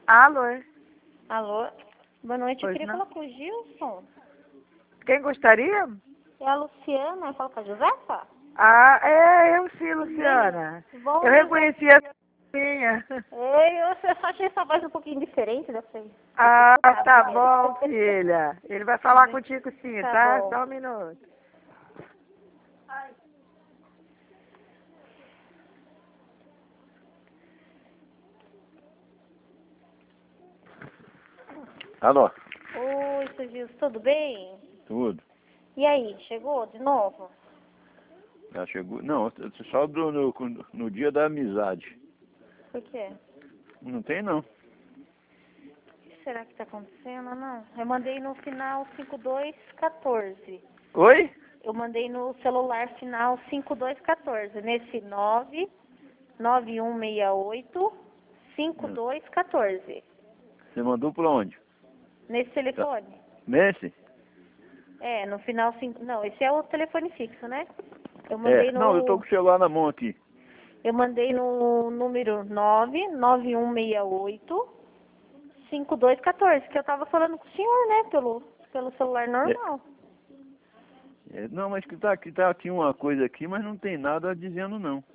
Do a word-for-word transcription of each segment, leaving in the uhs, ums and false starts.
Alô? Alô? Boa noite, eu Pois queria não. falar com o Gilson. Quem gostaria? É a Luciana, eu falo com a Josefa? Ah, é eu sim, Luciana. Bom, Eu reconheci a minha. Ei, eu só achei essa voz um pouquinho diferente, eu sei. Ah, tá bom, filha. Ele vai falar contigo sim, Tá tá? bom. Só um minuto. Alô? Oi, seu Gilson, tudo bem? Tudo. E aí, chegou de novo? Já chegou? Não, só do, no, no dia da amizade. Por quê? Não tem não. O que será que tá acontecendo, não? Eu mandei no final cinco dois quatorze. Oi? Eu mandei no celular final cinco dois quatorze, nesse nove nove um seis oito cinco dois quatorze. Você mandou pra onde? Nesse telefone? Nesse? É, no final cinco. Não, esse é o telefone fixo, né? Eu É. mandei Não, eu tô no. com o celular na mão aqui. Eu mandei no número nove nove um seis oito cinco dois quatorze, que eu tava falando com o senhor, né? Pelo, pelo celular normal. É, não, mas que tá aqui, tá aqui uma coisa aqui, mas não tem nada dizendo não.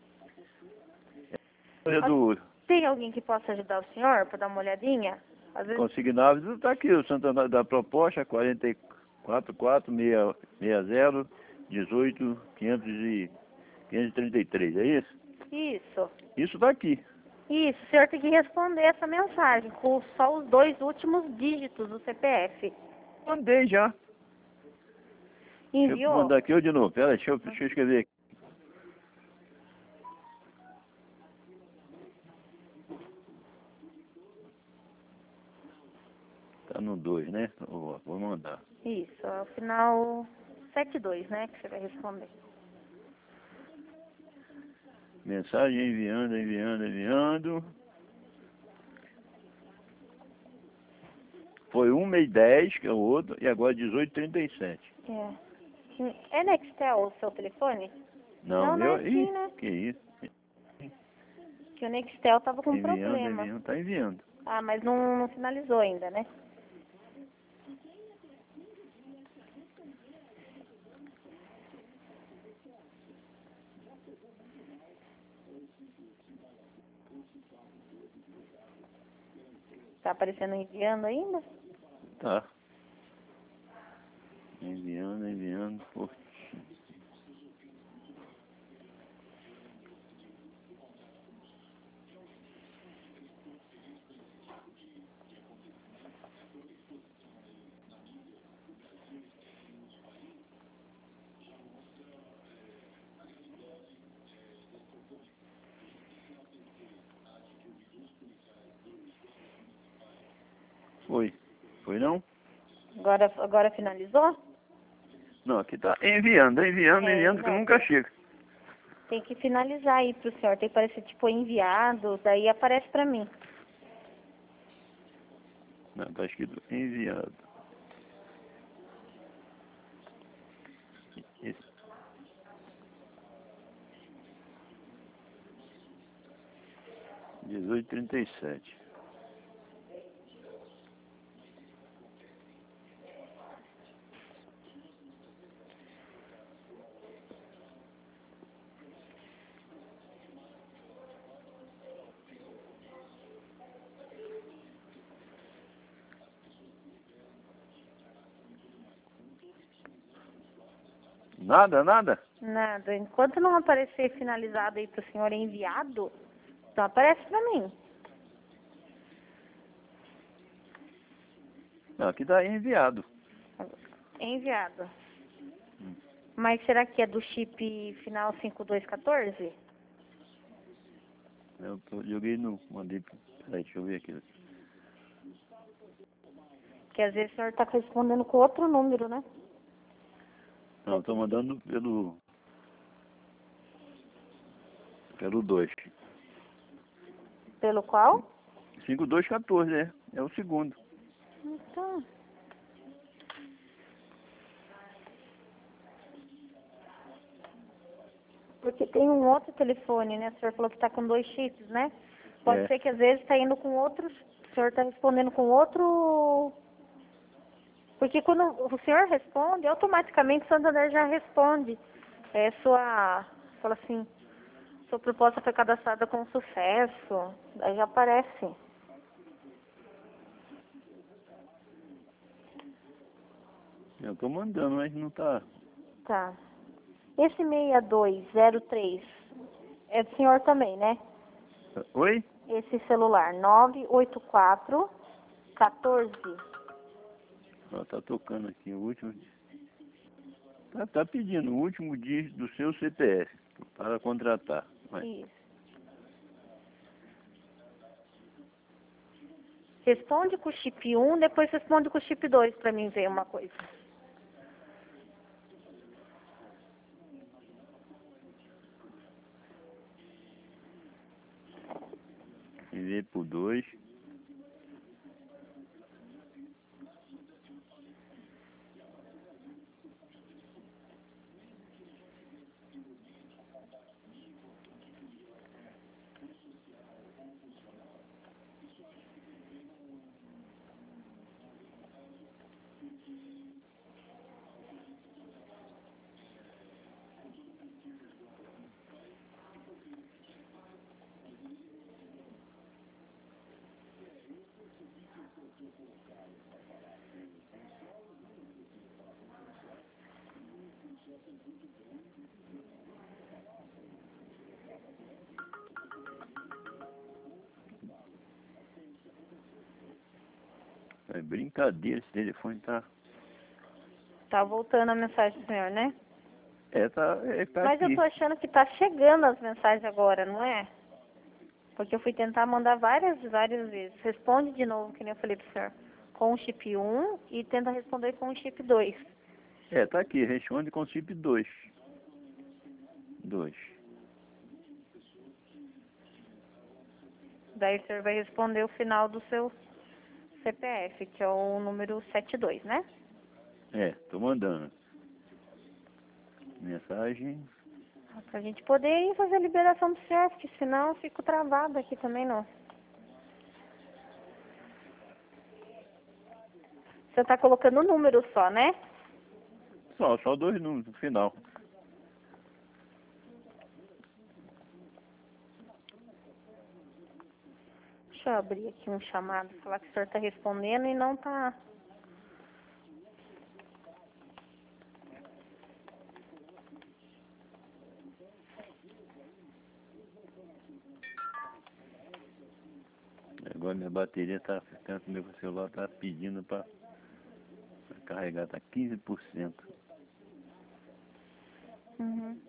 É do Tem alguém que possa ajudar o senhor para dar uma olhadinha? Às vezes. consignável, tá aqui, o Santana da proposta, quatro quatro quatro seis seis zero dezoito quinhentos e trinta e três, é isso? Isso. Isso tá aqui. Isso, o senhor tem que responder essa mensagem com só os dois últimos dígitos do C P F. Mandei já. Deixa eu Enviou? mandar aqui eu de novo. Pera, deixa eu, deixa eu escrever aqui. Tá no dois, né? Vou, vou mandar. Isso, é o final sete dois, né, que você vai responder. Mensagem enviando, enviando, enviando. Foi um e dez, que é o outro, e agora dezoito e trinta e sete. É. É Nextel o seu telefone? Não, Não, não é meu. assim, Ih, né? que isso? Que o Nextel tava com Enviando, problema. enviando, tá enviando. Ah, mas não, não finalizou ainda, né? Tá aparecendo enviando ainda? Tá. Enviando, enviando. Pô. Foi. Foi não? Agora, agora finalizou? Não, aqui tá enviando, enviando, É, enviando, que não, nunca tem, chega. tem que finalizar aí pro senhor. Tem que aparecer tipo enviado, daí aparece pra mim. Não, tá escrito enviado. Esse. dezoito e trinta e sete. Nada, nada? Nada. Enquanto não aparecer finalizado aí pro senhor enviado, então aparece pra mim. Não, aqui tá enviado. Enviado. Mas será que é do chip final cinco dois quatorze? Eu tô- joguei no. Mandei. Peraí, deixa eu ver aqui. Porque às vezes o senhor tá respondendo com outro número, né? Não, eu tô mandando pelo. Pelo dois. Pelo qual? cinco dois quatorze, é. É o segundo. Então. Porque tem um outro telefone, né? O senhor falou que tá com dois chips, né? Pode É. ser que às vezes tá indo com outros senhor está respondendo com outro... Porque quando o senhor responde, automaticamente o Santander já responde. É sua... Fala assim, sua proposta foi cadastrada com sucesso. Daí já aparece. Eu tô mandando, mas não tá. Tá. Esse seis dois zero três é do senhor também, né? Oi? Esse celular, nove oito quatro um quatro. Ó, tá tocando aqui o último. Tá, tá pedindo o último dígito do seu C P F para contratar. Mas, Isso. Responde com o chip um, depois responde com o chip dois para mim ver uma coisa. enviei por dois. É brincadeira, esse telefone tá. Tá voltando a mensagem do senhor, né? É, tá, é, tá Mas aqui. eu tô achando que tá chegando as mensagens agora, não é? Porque eu fui tentar mandar várias, várias vezes. Responde de novo, que nem eu falei pro senhor, com o chip um e tenta responder com o chip dois. É, tá aqui, responde com chip dois. dois. Daí o senhor vai responder o final do seu C P F, que é o número setenta e dois, né? É, tô mandando. Mensagem. Pra gente poder ir fazer a liberação do senhor, porque senão eu fico travada aqui também, não. Você tá colocando o número só, né? Só, só dois números no final. Deixa eu abrir aqui um chamado, falar que o senhor tá respondendo e não tá... Agora minha bateria tá ficando, meu celular tá pedindo pra, pra carregar, tá quinze por cento. Uhum.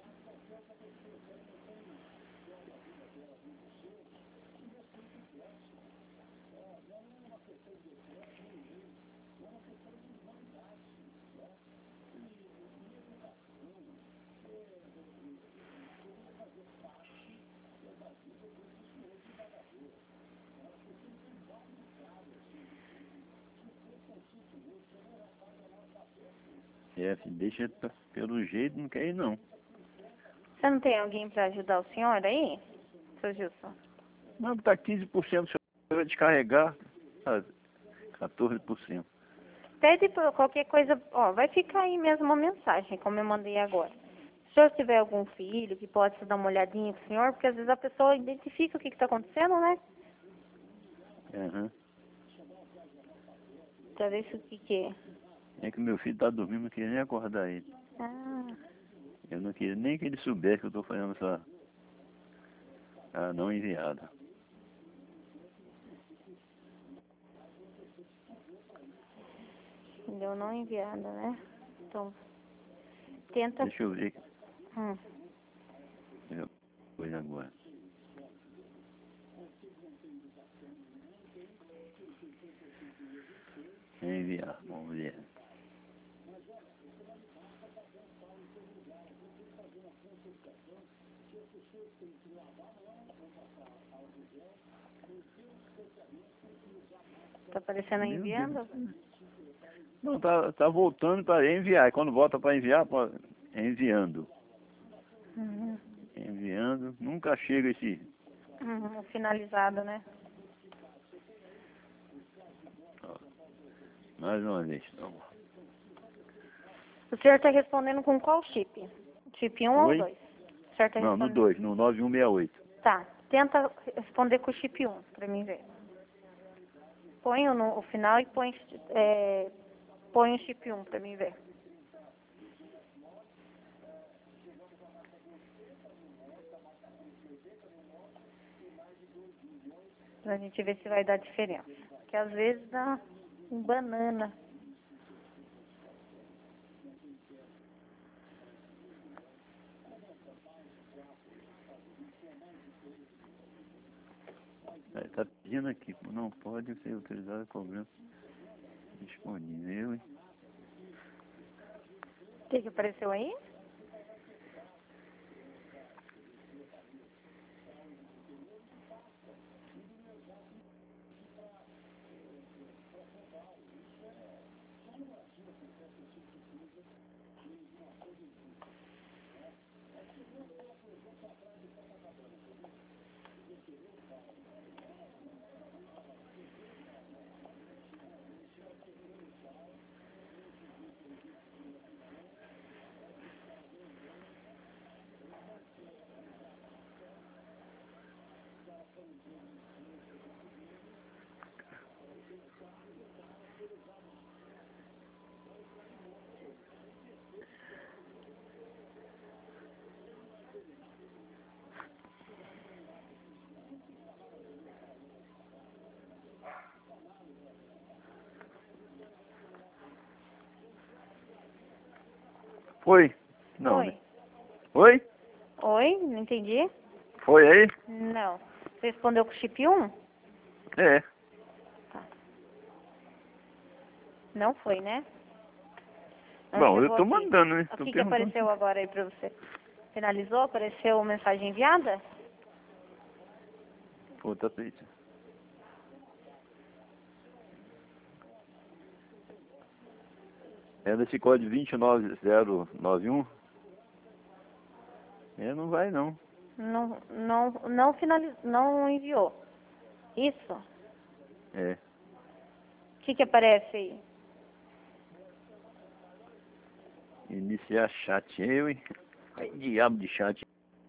É, filho, deixa pra- pelo jeito, não quer ir não. Você não tem alguém para ajudar o senhor aí, seu Gilson? Não, tá quinze por cento, se eu vai descarregar, tá quatorze por cento. Pede por qualquer coisa, ó, vai ficar aí mesmo uma mensagem, como eu mandei agora. Se o senhor tiver algum filho que pode dar uma olhadinha com o senhor, porque às vezes a pessoa identifica o que está acontecendo, né? Uhum. Pra ver se o que que é. É que meu filho tá dormindo, não queria nem acordar ele. Ah, Eu não queria nem que ele soubesse que eu tô fazendo essa... a não enviada. deu não enviada, né? Então, tenta... Deixa eu ver. Hum. Eu vou agora. Enviar, vamos ver. Tá aparecendo Meu enviando? Deus. Não, tá, tá voltando para enviar. E quando volta para enviar, pô, é enviando. Uhum. Enviando. Nunca chega esse... Uhum. Finalizado, né? Mais uma vez. Então. O senhor está respondendo com qual chip? Chip um Oi? ou dois? O senhor tá Não, no respondendo... dois, no nove um seis oito. Tá. Tenta responder com o chip um, para mim ver. Põe o, no, o final e põe, é, põe o chip um, para mim ver. Pra gente ver se vai dar diferença. Porque às vezes dá um banana. É, tá pedindo aqui, não pode ser utilizado cobrança disponível. Hein? O que que apareceu aí? Foi? Não, Oi. né? Oi? Oi, não entendi. Foi aí? Não. Você respondeu com o chip um? É. Tá. Não foi, né? Não Bom, eu chegou tô aqui. mandando, né? O Tô que que perguntando. apareceu agora aí pra você? Finalizou? Apareceu mensagem enviada? Pô, tá feito. É desse código vinte e nove zero nove um? É, não vai não. Não, não, não finalizou, não enviou. Isso? É. O que que aparece aí? Iniciar chat, eu, hein? Ai, diabo de chat.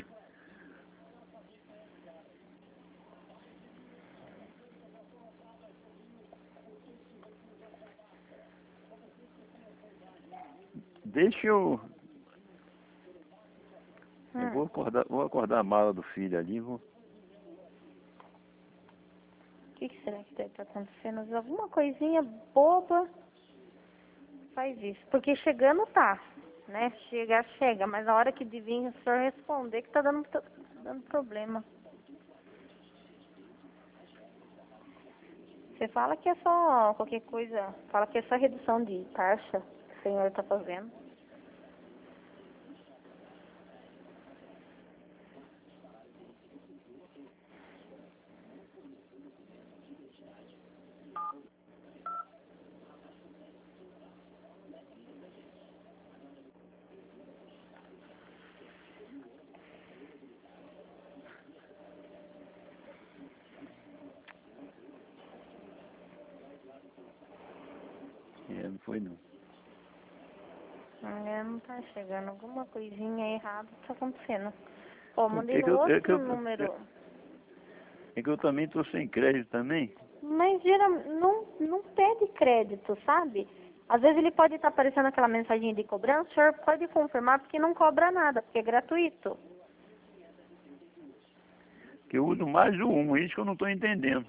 Deixa eu... Eu Hum. vou acordar, vou acordar a mala do filho ali, vou... O que, que será que deve estar acontecendo? Às vezes alguma coisinha boba faz isso. Porque chegando tá, né? Chegar, chega. Mas na hora que de vir o senhor responder que tá dando, tá dando problema. Você fala que é só qualquer coisa, fala que é só redução de taxa que o senhor tá fazendo. É, não foi não. É, não tá chegando. Alguma coisinha errada tá acontecendo. Ó, mandei É que no eu, é que outro eu, número. é que eu também tô sem crédito também. Mas geral, não, não pede crédito, sabe? Às vezes ele pode estar aparecendo aquela mensagem de cobrança, o senhor pode confirmar porque não cobra nada, porque é gratuito. Que eu uso mais o um, isso que eu não tô entendendo.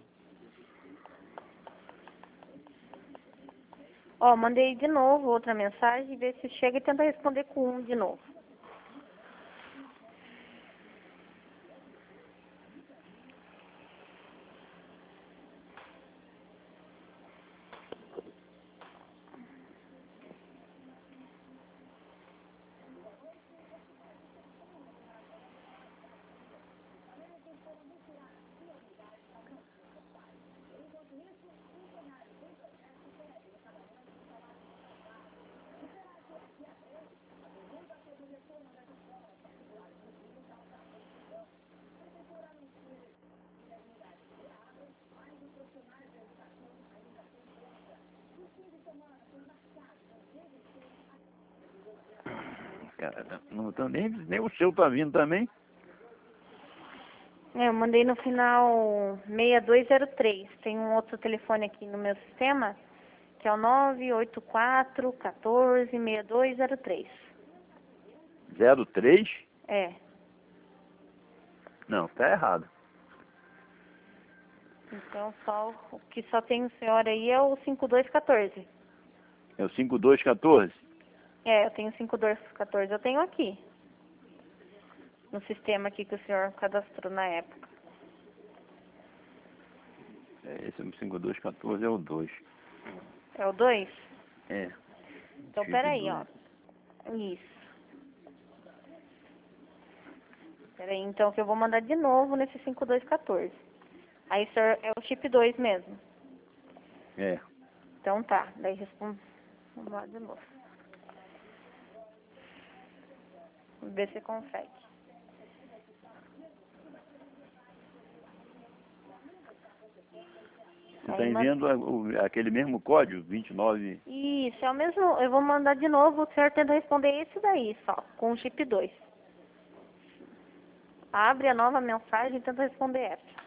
Ó, mandei de novo outra mensagem, vê se chega e tenta responder com um de novo. cara, não tô nem, nem o seu tá vindo também. É, eu mandei no final seis dois zero três. Tem um outro telefone aqui no meu sistema, que é o nove oito quatro um quatro seis dois zero três. zero três? É. Não, tá errado. Então, só, o que só tem o senhor aí é o cinco dois um quatro. É o cinco dois um quatro? É, eu tenho cinco dois um quatro. Eu tenho aqui. No sistema aqui que o senhor cadastrou na época. É, esse cinco dois um quatro é o dois. É o dois? É. Então, Chip peraí, dois. ó. Isso. Peraí, então, que eu vou mandar de novo nesse cinco dois um quatro. Aí, senhor, é o chip dois mesmo. É. Então, tá. Daí, respondo. Vamos lá de novo. Vamos ver se consegue. Você Aí, tá manda- enviando a- o- aquele mesmo código, vinte e nove? Isso, é o mesmo. Eu vou mandar de novo. O senhor tenta responder esse daí, só. Com o chip dois. Abre a nova mensagem e tenta responder essa.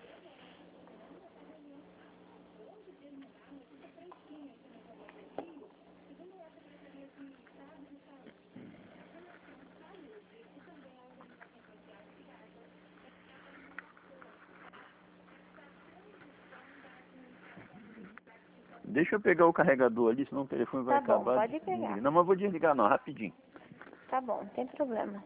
Deixa eu pegar o carregador ali, senão o telefone vai Tá bom, acabar. pode de pegar. desligar. Não, mas vou desligar não, rapidinho. Tá bom, não tem problema.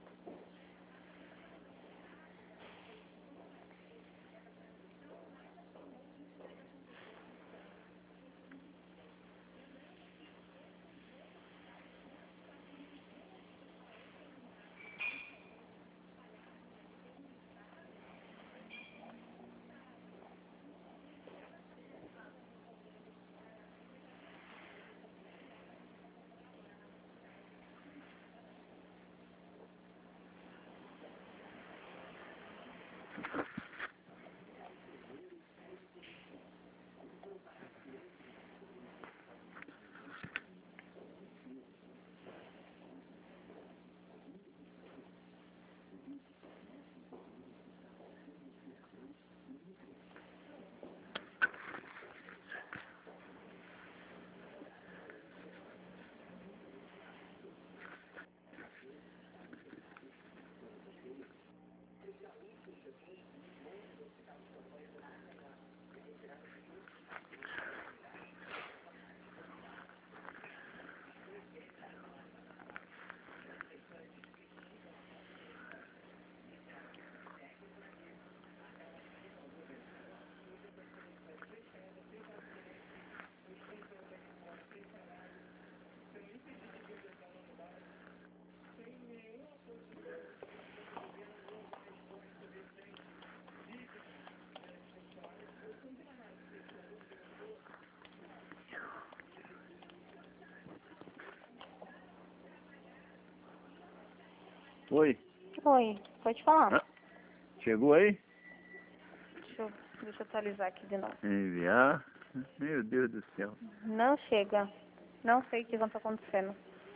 Oi. Oi, pode falar. Ah, chegou aí? Deixa eu, deixa eu atualizar aqui de novo. Enviar. Meu Deus do céu. Não chega. Não sei o que está acontecendo.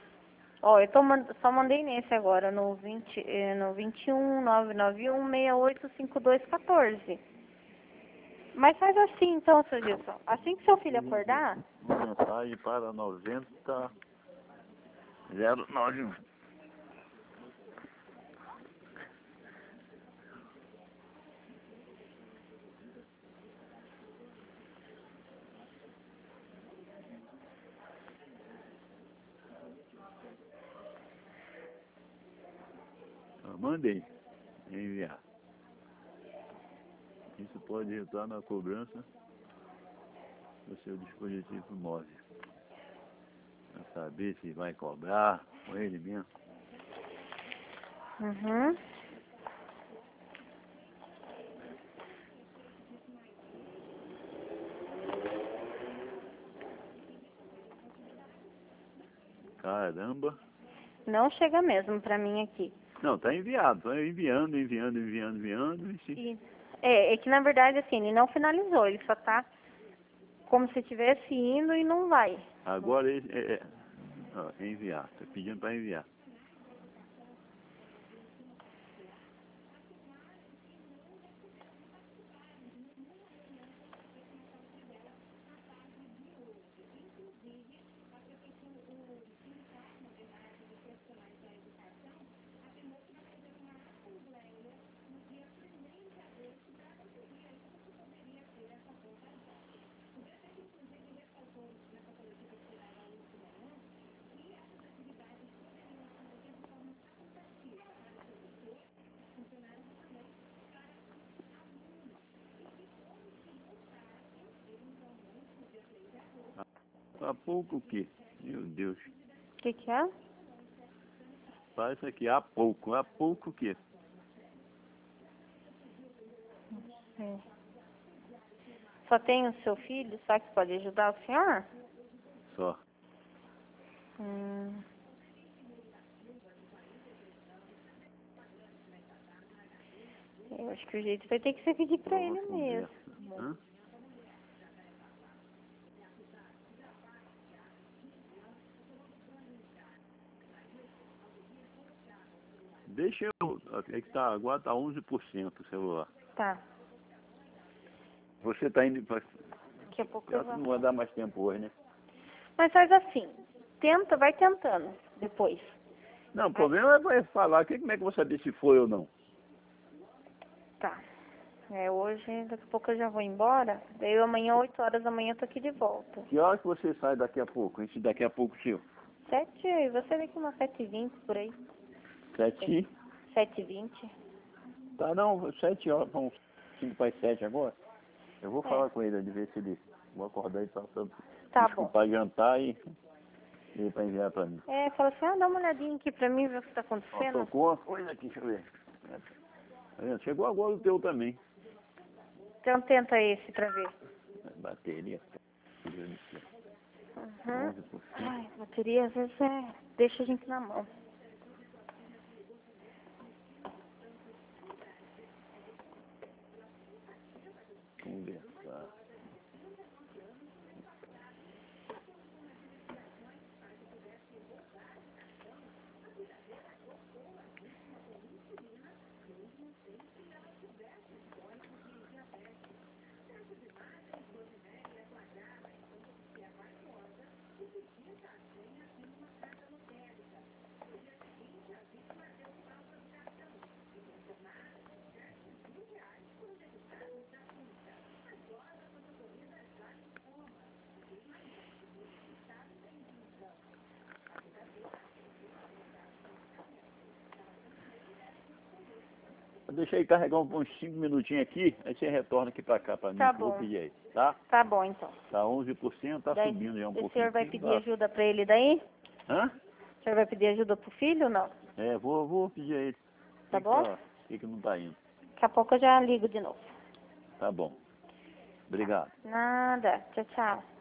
Ó, eu tô, mand- só mandei nesse agora, no, vinte, eh, no vinte e um, nove nove um, seis oito cinco dois um quatro. Mas faz assim então, seu Gilson. Assim que seu filho acordar, Mensagem para noventa zero nove um. Eu mandei. Enviar. Isso pode resultar na cobrança do seu dispositivo móvel. Para saber se vai cobrar com ele mesmo. uhum. Caramba. Não chega mesmo pra mim aqui. Não, tá enviado. Tô enviando, enviando, enviando, enviando. E se... E, é, é que na verdade assim, ele não finalizou, ele só tá como se estivesse indo e não vai. Agora ele é, é, ó, enviar. Tá pedindo para enviar. Há pouco o quê? Meu Deus. O que que é? Faz aqui, há pouco. Há pouco o quê? É. Só tem o seu filho? Só que pode ajudar o senhor? Só. Hum. Eu acho que o jeito vai ter que ser pedir pra ele Prova mesmo. conversa. Hã? Deixa eu... É que tá, agora tá onze por cento o celular. Tá. Você tá indo pra... Daqui a pouco eu Não vou. vai dar mais tempo hoje, né? Mas faz assim. Tenta, vai tentando depois. Não, o problema é vai falar. Que, como é que eu vou saber se foi ou não? Tá. É, hoje, daqui a pouco eu já vou embora. Daí eu, amanhã, oito horas da manhã, eu tô aqui de volta. Que hora que você sai daqui a pouco? Esse daqui a pouco seu? Sete, e você vê que umas sete e vinte por aí. Sete? Sete e vinte. Tá, não. Sete horas. Vão cinco para as sete agora. Eu vou É. falar com ele, de ver se ele... Vou acordar e pra, pra Tá desculpar jantar e... E pra enviar pra mim. É, fala assim, ah, dá uma olhadinha aqui pra mim, ver o que tá Ó, acontecendo. tocou uma coisa aqui, deixa eu ver. Tá vendo? Chegou agora o teu também. Então tenta esse pra ver. Bateria. Uhum. onze por cento. Ai, bateria às vezes é... deixa a gente na mão. Conversar. Deixa aí carregar uns cinco minutinhos aqui, aí você retorna aqui pra cá pra mim, Tá que eu vou bom. pedir aí, tá? Tá bom, então. Tá onze por cento, tá Daí, subindo já um o pouquinho. senhor vai aqui, pedir tá? ajuda pra ele daí? Hã? O senhor vai pedir ajuda pro filho ou não? É, vou, vou pedir a ele. Tá Que bom? Tá, que que não tá indo? Daqui a pouco eu já ligo de novo. Tá bom. Obrigado. Nada. Tchau, tchau.